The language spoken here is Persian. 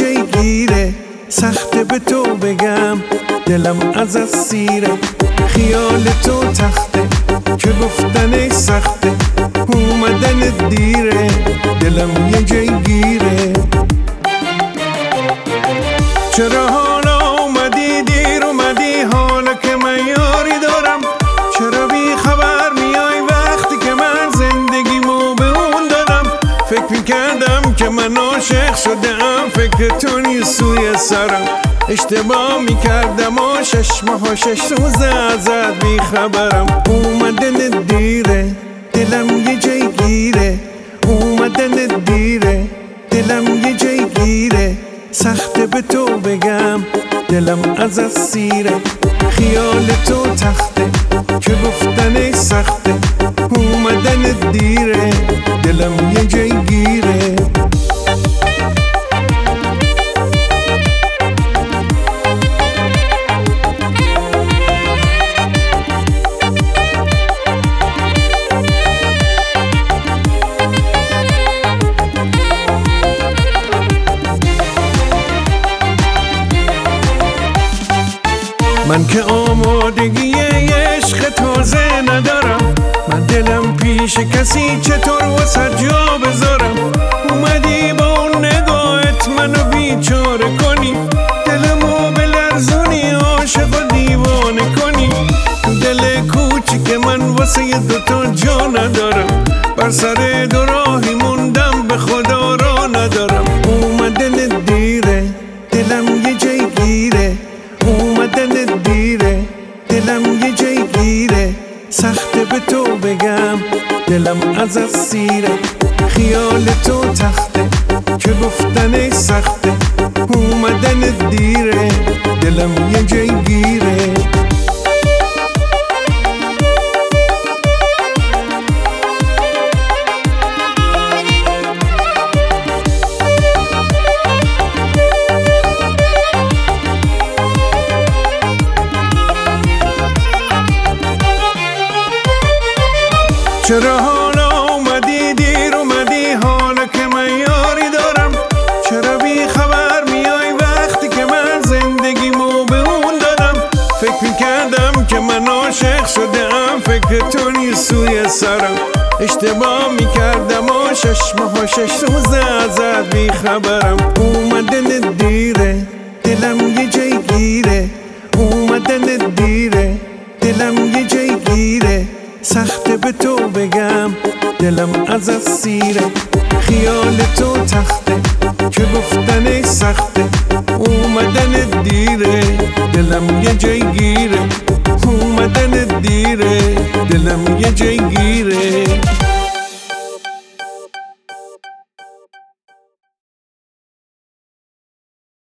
جای گیره، سخته به تو بگم دلم از سیره. خیال تو تخته که گفتنش سخته، اومدن دیره دلم یه جای گیره. چرا حالا اومدی دیر اومدی، حالا که من یاری دارم؟ چرا بی خبر میای وقتی که من زندگیمو به اون دادم؟ فکر میکردم که من عاشق شدم، فکر تو نیست سوی سرم. اشتباه میکردم و 6 ماه و 6 روز ازت بی خبرم. اومدن دیره دلم یه جای گیره، اومدن دیره دلم یه جای گیره. سخته به تو بگم دلم از سیره. خیال تو تخته که گفتنش سخته، اومدن دیره دلم یه جای گیره. من که آمادگی عشق تازه ندارم، من دلم پیش کسی چطور واسه جا بذارم؟ اومدی با اون نگاهت منو بیچاره کنی، دلمو بلرزونی، عاشق و دیوانه کنی. تو دل کوچیک من واسه یه دوتا جا ندارم، بر سر دو راهی موندم به خدا را ندارم. اومدن دیره دلم یه جای گیره، اومدن دیره دلم یه جای گیره. سخته به تو بگم دلم از سیره. خیال تو تخته که گفتنش سخته، اومدن دیره دلم یه جای گیره. چرا حالا اومدی دیر اومدی، حالا که من یاری دارم؟ چرا بی خبر میای وقتی که من زندگیمو به اون دادم؟ فکر میکردم که من عاشق شدم، فکر تو نیست سوی سرم. اشتباه میکردم و 6 ماه و 6 روز ازت بی خبرم. اومدن دیره دلم یه جای گیره، اومدن دیره دلم یه جای گیره. سخته به تو بگم دلم از سیره. خیال تو تخته که گفتنش سخته، اومدن دیره دلم یه جای گیره، اومدن دیره دلم یه جای گیره.